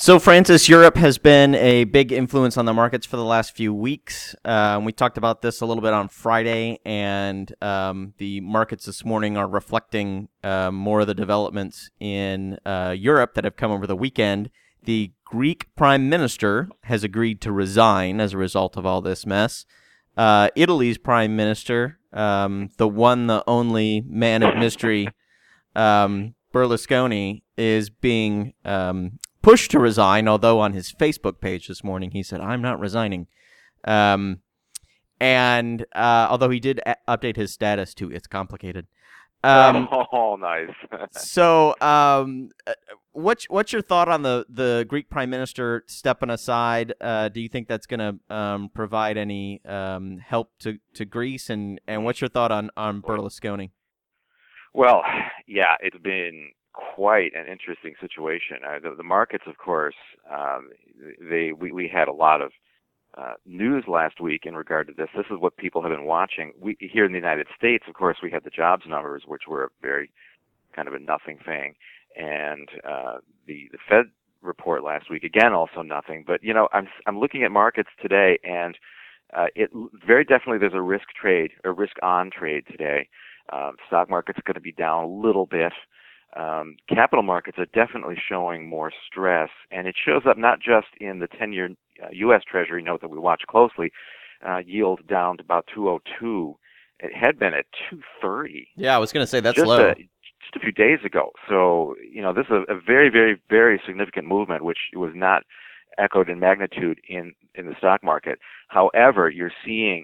So, Francis, Europe has been a big influence on the markets for the last few weeks. We talked about this a little bit on Friday, and the markets this morning are reflecting more of the developments in Europe that have come over the weekend. The Greek prime minister has agreed to resign as a result of all this mess. Italy's prime minister, the one, the only man of mystery, Berlusconi, is being pushed to resign, although on his Facebook page this morning he said, "I'm not resigning." And although he did update his status to "It's complicated." Nice. So, what's your thought on the Greek prime minister stepping aside? Do you think that's going to provide any help to Greece? And what's your thought on Berlusconi? Well, yeah, it's been quite an interesting situation. The markets, of course, we had a lot of news last week in regard to this. This is what people have been watching. Here in the United States, of course, we had the jobs numbers, which were a very kind of a nothing thing, and the Fed report last week, again, also nothing. But I'm looking at markets today, and it very definitely there's a risk-on trade today. Stock market's going to be down a little bit. Capital markets are definitely showing more stress, and it shows up not just in the 10-year U.S. Treasury note that we watch closely, yield down to about 202. It had been at 230. Yeah, I was going to say that's low. Just a few days ago. So, this is a very, very, very significant movement, which was not echoed in magnitude in the stock market. However, you're seeing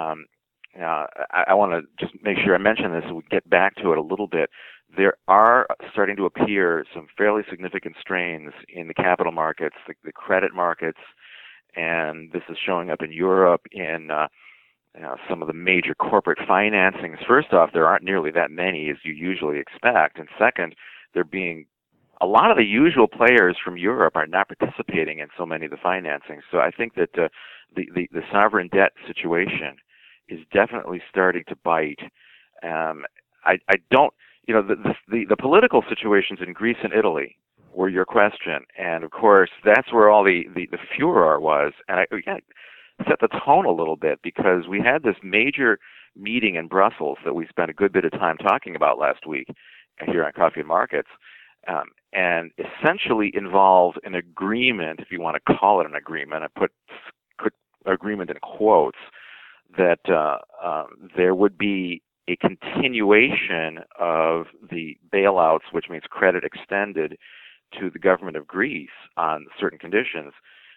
I want to just make sure I mention this so we get back to it a little bit. There are starting to appear some fairly significant strains in the capital markets, the credit markets, and this is showing up in Europe in some of the major corporate financings. First off, there aren't nearly that many as you usually expect, and second, a lot of the usual players from Europe are not participating in so many of the financings. So I think that the sovereign debt situation is definitely starting to bite. I don't, the political situations in Greece and Italy were your question, and of course that's where all the furor was. And I set the tone a little bit because we had this major meeting in Brussels that we spent a good bit of time talking about last week here on Coffee and Markets, and essentially involved an agreement, if you want to call it an agreement. I put agreement in quotes, that there would be a continuation of the bailouts, which means credit extended to the government of Greece on certain conditions,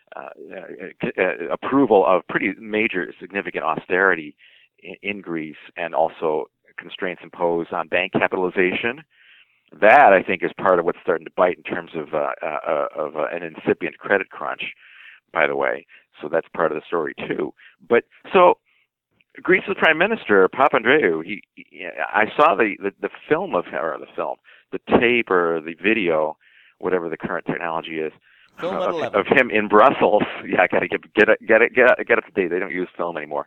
approval of pretty major significant austerity in Greece, and also constraints imposed on bank capitalization. That, I think, is part of what's starting to bite in terms of an incipient credit crunch, by the way. So that's part of the story, too. But so Greece's prime minister, Papandreou, I saw the film of him, or the tape or the video, whatever the current technology is, of him in Brussels. Yeah, I got to get up to date. They don't use film anymore.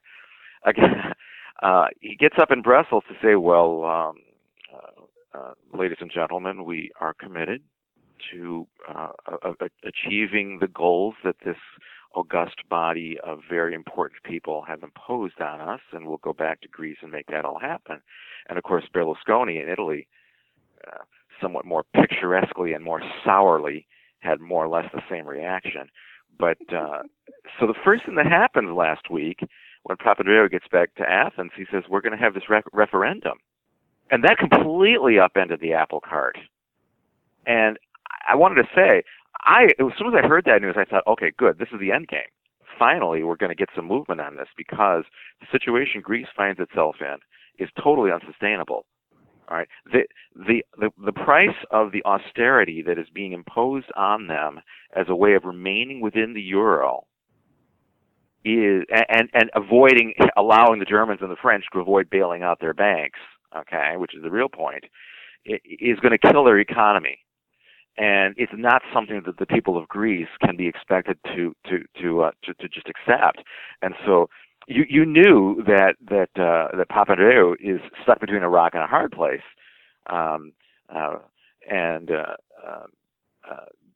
He gets up in Brussels to say, well, ladies and gentlemen, we are committed to achieving the goals that this august body of very important people have imposed on us, and we'll go back to Greece and make that all happen. And of course, Berlusconi in Italy, somewhat more picturesquely and more sourly, had more or less the same reaction. But so the first thing that happens last week, when Papandreou gets back to Athens, he says, we're going to have this referendum. And that completely upended the apple cart. And I wanted to say, as soon as I heard that news, I thought, okay, good, this is the end game. Finally, we're going to get some movement on this, because the situation Greece finds itself in is totally unsustainable. All right, the price of the austerity that is being imposed on them as a way of remaining within the euro is, and allowing the Germans and the French to avoid bailing out their banks, okay, which is the real point, is going to kill their economy. And it's not something that the people of Greece can be expected to just accept. And so you knew that Papandreou is stuck between a rock and a hard place, and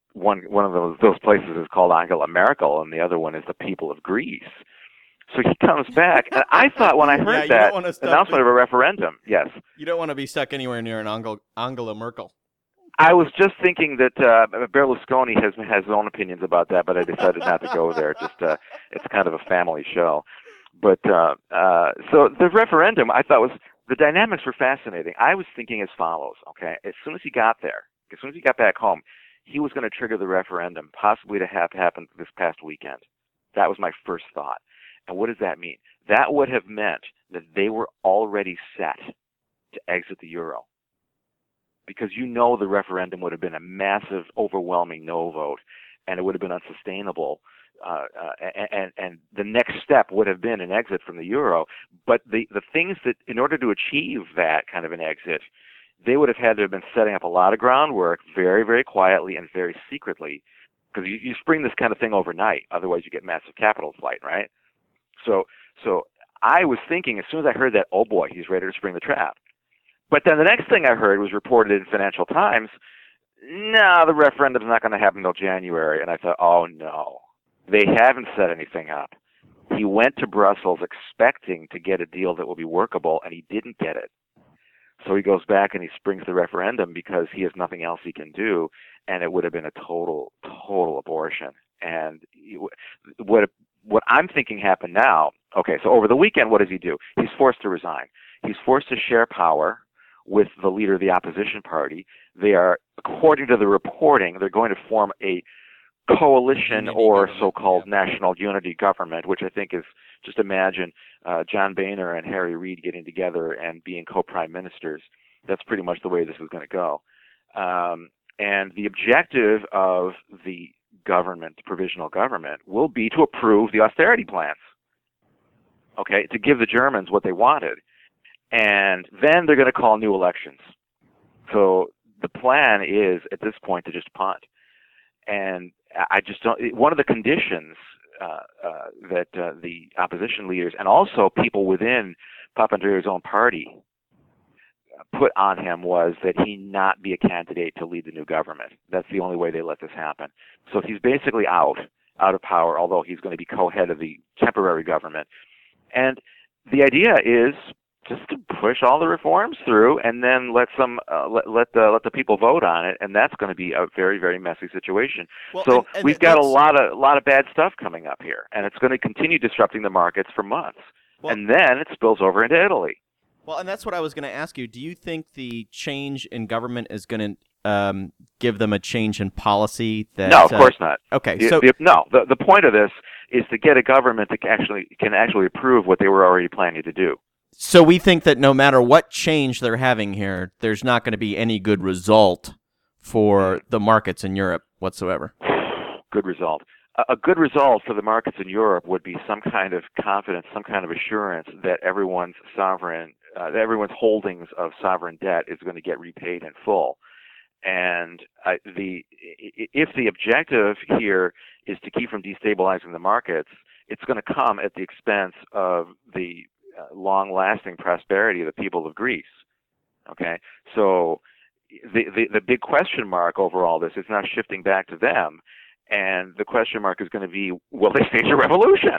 one of those places is called Angela Merkel, and the other one is the people of Greece. So he comes back, and I thought when I heard that announcement of a referendum, yes. You don't want to be stuck anywhere near an Angela Merkel. I was just thinking that Berlusconi has his own opinions about that, but I decided not to go there. Just it's kind of a family show. But so the referendum, I thought the dynamics were fascinating. I was thinking as follows. Okay, as soon as he got there, as soon as he got back home, he was going to trigger the referendum, possibly to have happened this past weekend. That was my first thought. And what does that mean? That would have meant that they were already set to exit the euro. Because the referendum would have been a massive, overwhelming no vote, and it would have been unsustainable. And the next step would have been an exit from the euro. But the things that, in order to achieve that kind of an exit, they would have had to have been setting up a lot of groundwork very, very quietly and very secretly. Because you spring this kind of thing overnight, otherwise you get massive capital flight, right? So I was thinking, as soon as I heard that, oh boy, he's ready to spring the trap. But then the next thing I heard was reported in Financial Times, no, the referendum's not going to happen until January. And I thought, oh no, they haven't set anything up. He went to Brussels expecting to get a deal that will be workable, and he didn't get it. So he goes back and he springs the referendum because he has nothing else he can do, and it would have been a total abortion. And what I'm thinking happened now, okay, so over the weekend, what does he do? He's forced to resign. He's forced to share power with the leader of the opposition party. They are, according to the reporting, they're going to form a coalition or so-called national unity government, which I think is, just imagine John Boehner and Harry Reid getting together and being co-prime ministers. That's pretty much the way this is going to go. And the objective of the government, the provisional government, will be to approve the austerity plans, okay, to give the Germans what they wanted. And then they're going to call new elections. So the plan is, at this point, to just punt. And I just don't. One of the conditions that the opposition leaders and also people within Papandreou's own party put on him was that he not be a candidate to lead the new government. That's the only way they let this happen. So he's basically out of power, although he's going to be co-head of the temporary government. And the idea is just to push all the reforms through, and then let the people vote on it, and that's going to be a very, very messy situation. Well, so we've got a lot of bad stuff coming up here, and it's going to continue disrupting the markets for months, and then it spills over into Italy. Well, and that's what I was going to ask you. Do you think the change in government is going to give them a change in policy? No, of course not. Okay, the point of this is to get a government that can actually approve what they were already planning to do. So we think that no matter what change they're having here, there's not going to be any good result for the markets in Europe whatsoever. Good result. A good result for the markets in Europe would be some kind of confidence, some kind of assurance that everyone's holdings of sovereign debt is going to get repaid in full. And if the objective here is to keep from destabilizing the markets, it's going to come at the expense of the long-lasting prosperity of the people of Greece. Okay, so the big question mark over all this is now shifting back to them, and the question mark is going to be: will they stage a revolution?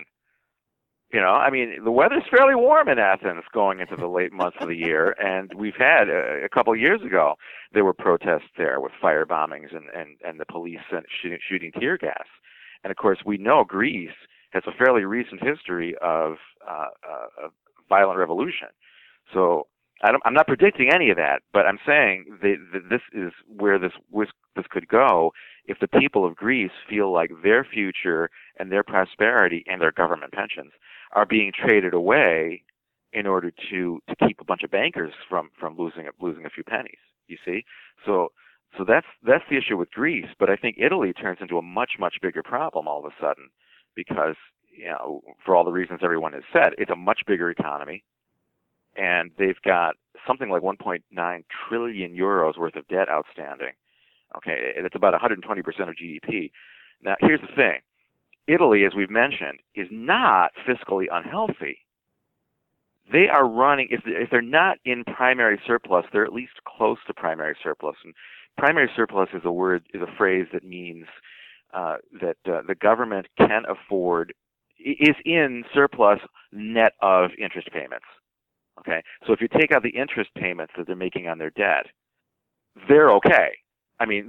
I mean, the weather's fairly warm in Athens going into the late months of the year, and we've had a couple of years ago there were protests there with fire bombings and the police shooting tear gas, and of course we know Greece has a fairly recent history of violent revolution. So I'm not predicting any of that, but I'm saying that this is where this could go if the people of Greece feel like their future and their prosperity and their government pensions are being traded away in order to keep a bunch of bankers from losing a few pennies. You see, so that's the issue with Greece. But I think Italy turns into a much bigger problem all of a sudden because, for all the reasons everyone has said, it's a much bigger economy, and they've got something like 1.9 trillion euros worth of debt outstanding. Okay, it's about 120% of GDP. Now, here's the thing. Italy, as we've mentioned, is not fiscally unhealthy. They are running, if they're not in primary surplus, they're at least close to primary surplus. And primary surplus is a phrase that means that the government can afford, is in surplus net of interest payments. Okay, so if you take out the interest payments that they're making on their debt, they're okay. I mean,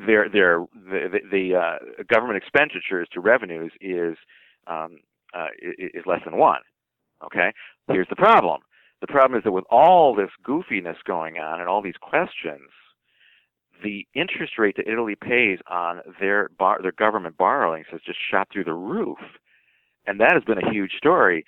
the government expenditures to revenues is less than 1. Okay, here's the problem. The problem is that with all this goofiness going on and all these questions, the interest rate that Italy pays on their government borrowings has just shot through the roof, and that has been a huge story.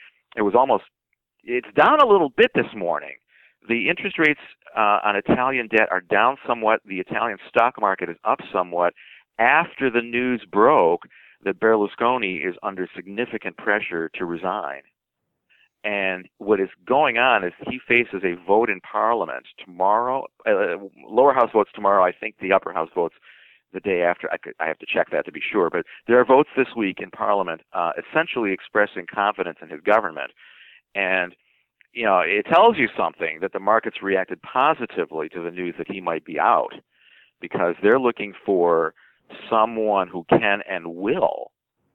It's down a little bit this morning. The interest rates on Italian debt are down somewhat. The Italian stock market is up somewhat after the news broke that Berlusconi is under significant pressure to resign. And what is going on is he faces a vote in Parliament tomorrow. Lower house votes tomorrow. I think the upper house votes the day after. I have to check that to be sure. But there are votes this week in Parliament essentially expressing confidence in his government. And, you know, it tells you something that the markets reacted positively to the news that he might be out, because they're looking for someone who can and will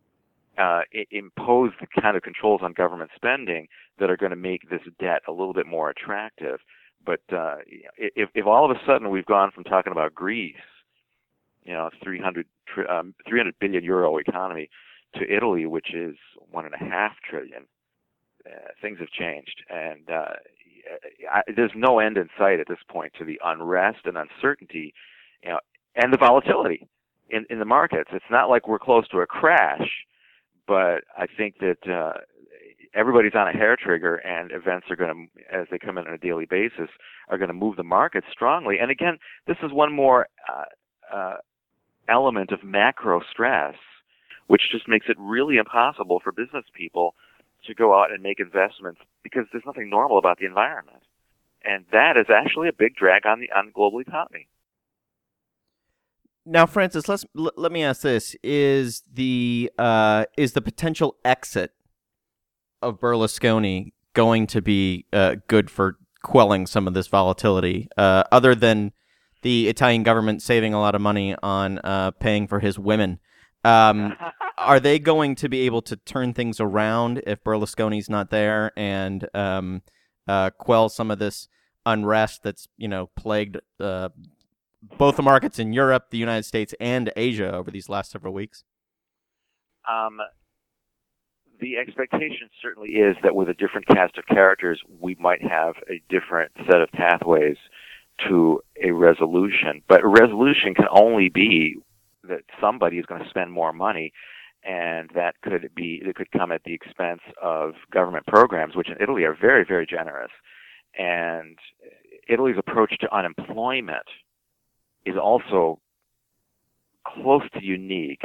impose the kind of controls on government spending that are going to make this debt a little bit more attractive. But if all of a sudden we've gone from talking about Greece, you know, 300 billion euro economy, to Italy, which is 1.5 trillion, things have changed, and there's no end in sight at this point to the unrest and uncertainty, you know, and the volatility in the markets. It's not like we're close to a crash, but I think that everybody's on a hair trigger, and events are going to, as they come in on a daily basis, are going to move the market strongly. And again, this is one more element of macro stress, which just makes it really impossible for business people to go out and make investments, because there's nothing normal about the environment. And that is actually a big drag on the global economy. Now, Francis, let me ask this: is the potential exit of Berlusconi going to be good for quelling some of this volatility, other than the Italian government saving a lot of money on paying for his women? Are they going to be able to turn things around if Berlusconi's not there, and quell some of this unrest that's, you know, plagued both the markets in Europe, the United States, and Asia over these last several weeks? The expectation certainly is that with a different cast of characters, we might have a different set of pathways to a resolution. But a resolution can only be that somebody is going to spend more money, and it could come at the expense of government programs, which in Italy are very, very generous. And Italy's approach to unemployment is also close to unique.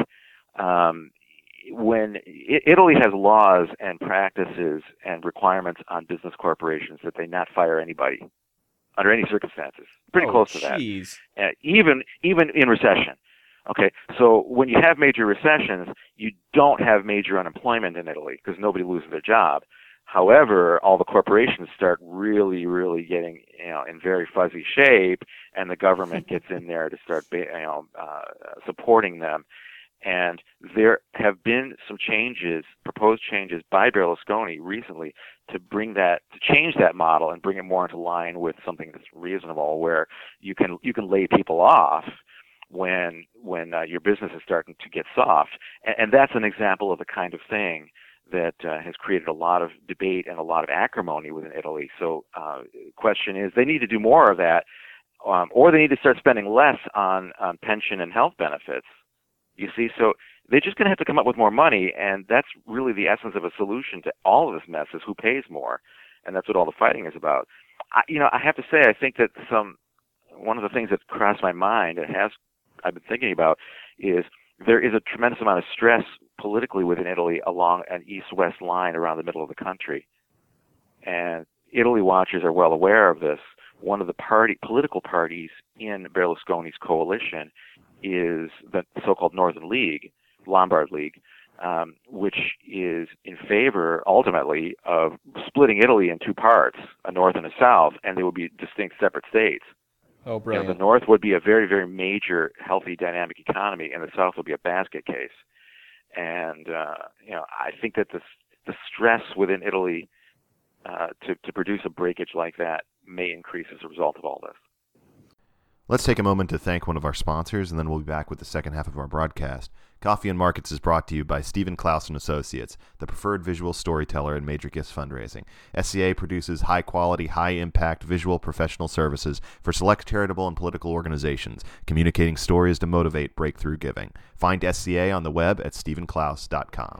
When Italy has laws and practices and requirements on business corporations that they not fire anybody under any circumstances. Pretty close to that. Even in recession. Okay, so when you have major recessions, you don't have major unemployment in Italy because nobody loses their job. However, all the corporations start really, really getting, you know, in very fuzzy shape, and the government gets in there to start, supporting them. And there have been some proposed changes by Berlusconi recently to change that model and bring it more into line with something that's reasonable, where you can lay people off when your business is starting to get soft. And that's an example of the kind of thing that has created a lot of debate and a lot of acrimony within Italy. So question is, they need to do more of that, or they need to start spending less on pension and health benefits. You see, so they're just going to have to come up with more money, and that's really the essence of a solution to all of this mess, is who pays more, and that's what all the fighting is about. I have to say, I think that one of the things that crossed my mind, I've been thinking about, is there is a tremendous amount of stress politically within Italy along an east-west line around the middle of the country. And Italy watchers are well aware of this. One of the political parties in Berlusconi's coalition is the so-called Northern League, Lombard League, which is in favor, ultimately, of splitting Italy in two parts, a north and a south, and they will be distinct separate states. Oh, You know, brilliant. the North would be a very, very major, healthy, dynamic economy, and the South would be a basket case. And you know, I think that the stress within Italy to produce a breakage like that may increase as a result of all this. Let's take a moment to thank one of our sponsors, and then we'll be back with the second half of our broadcast. Coffee and Markets is brought to you by Stephen Klaus and Associates, the preferred visual storyteller in major gifts fundraising. SCA produces high-quality, high-impact visual professional services for select charitable and political organizations, communicating stories to motivate breakthrough giving. Find SCA on the web at stephenklaus.com.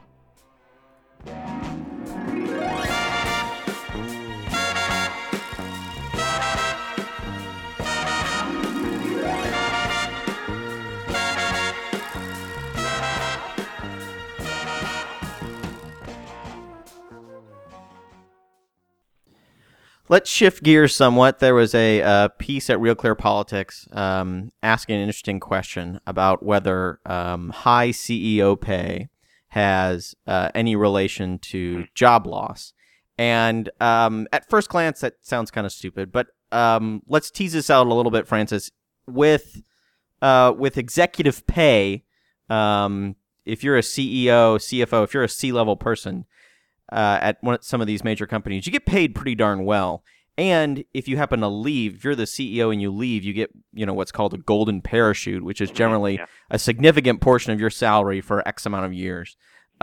Let's shift gears somewhat. There was a piece at Real Clear Politics asking an interesting question about whether high CEO pay has any relation to job loss. And at first glance, that sounds kind of stupid. But let's tease this out a little bit, Francis. With executive pay, if you're a CEO, CFO, if you're a C-level person, at some of these major companies, you get paid pretty darn well. And if you happen to leave, if you're the CEO and you leave, you get, what's called a golden parachute, which is generally a significant portion of your salary for X amount of years.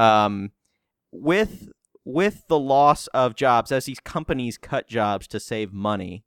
With the loss of jobs, as these companies cut jobs to save money,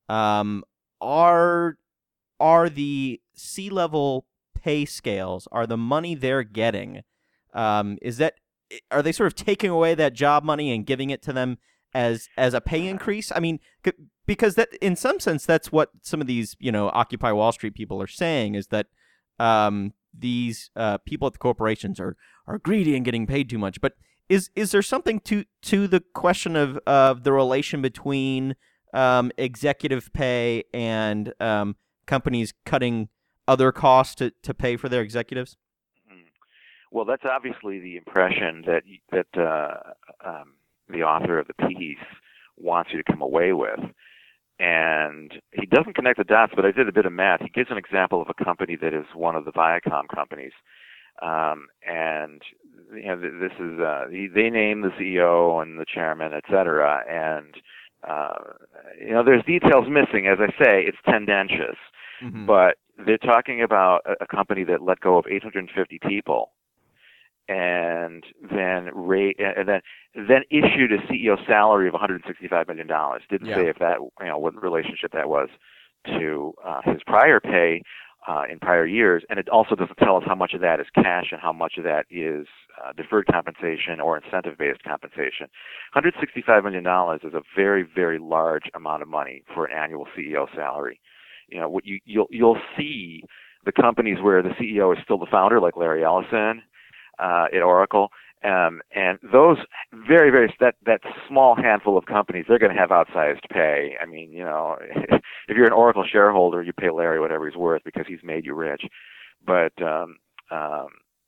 are the C-level pay scales, are the money they're getting, are they sort of taking away that job money and giving it to them as a pay increase? I mean, because that, in some sense, that's what some of these, Occupy Wall Street people are saying, is that these people at the corporations are greedy and getting paid too much. But is there something to the question of the relation between executive pay and companies cutting other costs to pay for their executives? Well, that's obviously the impression that the author of the piece wants you to come away with. And he doesn't connect the dots, but I did a bit of math. He gives an example of a company that is one of the Viacom companies. And this is they name the CEO and the chairman, et cetera. And there's details missing. As I say, it's tendentious. Mm-hmm. But they're talking about a company that let go of 850 people. And then issued a CEO salary of $165 million. Didn't say if that, what relationship that was to his prior pay in prior years, and it also doesn't tell us how much of that is cash and how much of that is deferred compensation or incentive-based compensation. $165 million is a very, very large amount of money for an annual CEO salary. What you'll see the companies where the CEO is still the founder, like Larry Ellison. At Oracle, and those very, very that small handful of companies, they're going to have outsized pay. I mean, if you're an Oracle shareholder, you pay Larry whatever he's worth because he's made you rich. But I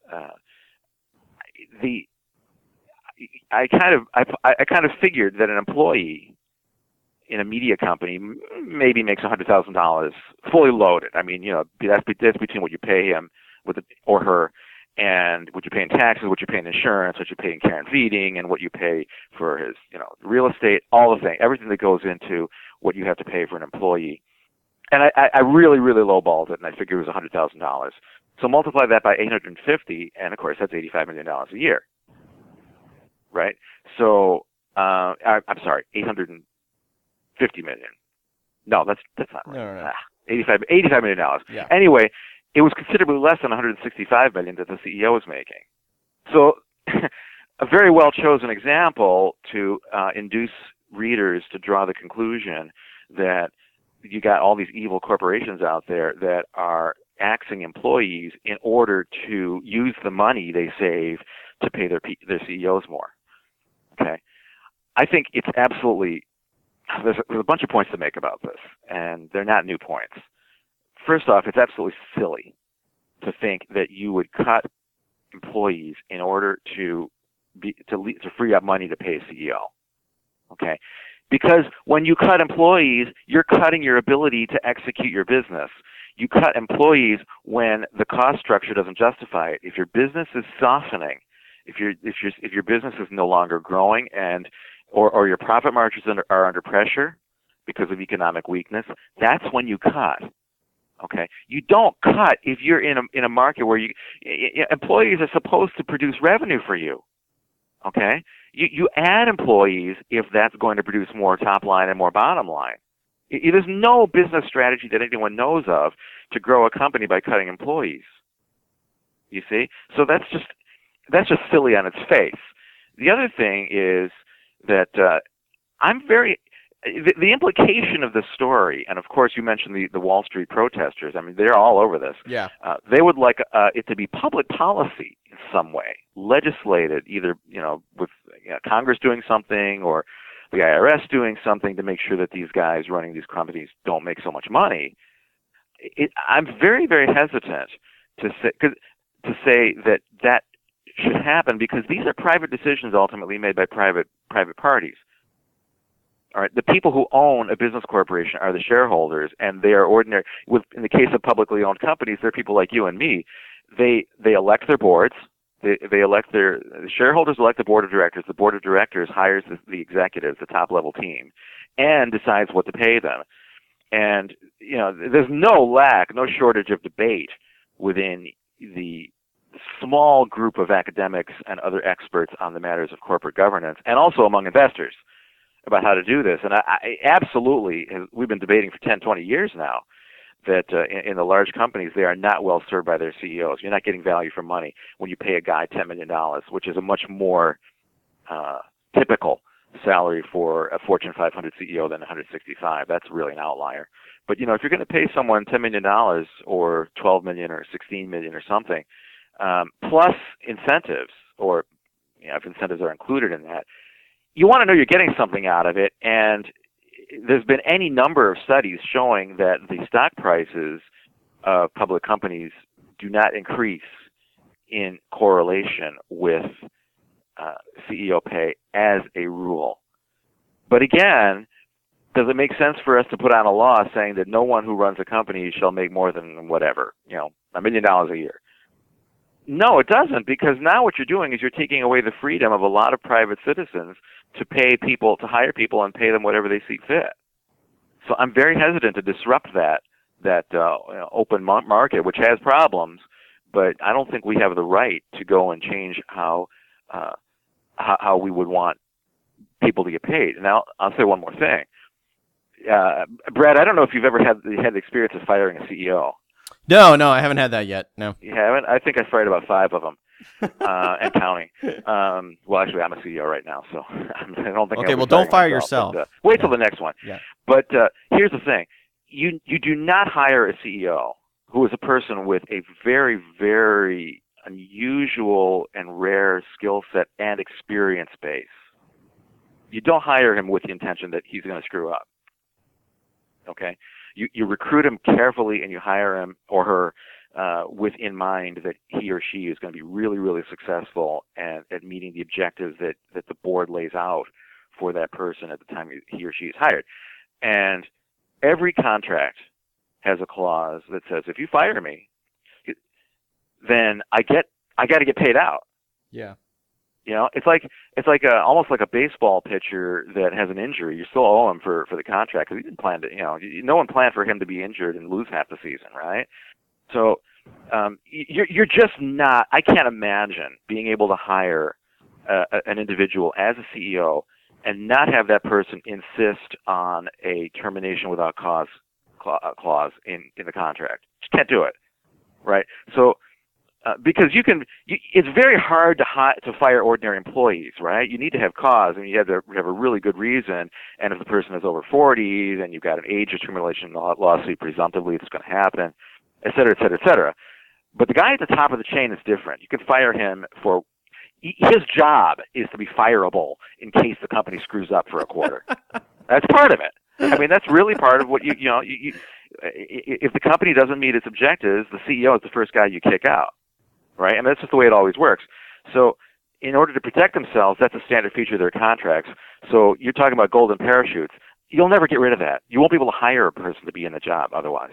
kind of figured that an employee in a media company maybe makes $100,000 fully loaded. I mean, that's between what you pay him or her, and what you pay in taxes, what you pay in insurance, what you pay in care and feeding, and what you pay for his, real estate, all the things, everything that goes into what you have to pay for an employee. And I really, really lowballed it, and I figured it was $100,000. So multiply that by 850, and of course that's $85 million a year, right? So I'm sorry, 850 million. No, that's not right. No. $85 million. Yeah. Anyway. It was considerably less than $165 million that the CEO was making. So, a very well chosen example to induce readers to draw the conclusion that you got all these evil corporations out there that are axing employees in order to use the money they save to pay their CEOs more. Okay, I think it's absolutely there's a bunch of points to make about this, and they're not new points. First off, it's absolutely silly to think that you would cut employees in order to free up money to pay a CEO. Okay, Because when you cut employees, you're cutting your ability to execute your business. You cut employees when the cost structure doesn't justify it. If your business is softening, if your business is no longer growing or your profit margins are under pressure because of economic weakness, that's when you cut. Okay, you don't cut if you're in a market where employees are supposed to produce revenue for you. Okay, you add employees if that's going to produce more top line and more bottom line. There's no business strategy that anyone knows of to grow a company by cutting employees. You see, so that's just silly on its face. The other thing is that the implication of this story, and of course you mentioned the Wall Street protesters. I mean, they're all over this. Yeah. They would like it to be public policy in some way, legislated, either with Congress doing something or the IRS doing something to make sure that these guys running these companies don't make so much money. I'm very, very hesitant to say that should happen, because these are private decisions ultimately made by private parties. All right, the people who own a business corporation are the shareholders, and they are ordinary. In the case of publicly owned companies, they're people like you and me. They elect their boards. The shareholders elect the board of directors. The board of directors hires the executives, the top level team, and decides what to pay them. And there's no shortage of debate within the small group of academics and other experts on the matters of corporate governance, and also among investors, about how to do this. And I absolutely, we've been debating for 10, 20 years now, that in the large companies, they are not well served by their CEOs. You're not getting value for money when you pay a guy $10 million, which is a much more typical salary for a Fortune 500 CEO than 165. That's really an outlier. But if you're going to pay someone $10 million or $12 million or $16 million or something, plus incentives, or if incentives are included in that, you want to know you're getting something out of it. And there's been any number of studies showing that the stock prices of public companies do not increase in correlation with CEO pay as a rule. But again, does it make sense for us to put on a law saying that no one who runs a company shall make more than whatever, $1 million a year? No, it doesn't, because now what you're doing is you're taking away the freedom of a lot of private citizens to hire people and pay them whatever they see fit. So I'm very hesitant to disrupt that open market, which has problems, but I don't think we have the right to go and change how we would want people to get paid. Now, I'll say one more thing. Brad, I don't know if you've ever had the experience of firing a CEO. No, I haven't had that yet. No. You haven't? I think I fired about 5 of them, and counting. Well, actually, I'm a CEO right now, so I don't think. Okay, well, don't fire yourself. But, wait till the next one. Yeah. But here's the thing: you do not hire a CEO who is a person with a very, very unusual and rare skill set and experience base. You don't hire him with the intention that he's going to screw up. Okay? You recruit him carefully, and you hire him or her with in mind that he or she is going to be really, really successful at meeting the objectives that the board lays out for that person at the time he or she is hired. And every contract has a clause that says, if you fire me, then I got to get paid out. Yeah. It's like almost like a baseball pitcher that has an injury. You still owe him for the contract, because he didn't plan to. No one planned for him to be injured and lose half the season, right? So you're just not. I can't imagine being able to hire an individual as a CEO and not have that person insist on a termination without cause clause in the contract. Just can't do it, right? So. Because it's very hard to fire ordinary employees, right? You need to have cause, and you have to have a really good reason. And if the person is over 40, then you've got an age discrimination lawsuit. Presumptively, it's going to happen, et cetera, et cetera, et cetera. But the guy at the top of the chain is different. You can fire him for his job is to be fireable in case the company screws up for a quarter. That's part of it. I mean, that's really part of what you if the company doesn't meet its objectives, the CEO is the first guy you kick out. Right, and that's just the way it always works. So in order to protect themselves, that's a standard feature of their contracts. So you're talking about golden parachutes. You'll never get rid of that. You won't be able to hire a person to be in the job otherwise.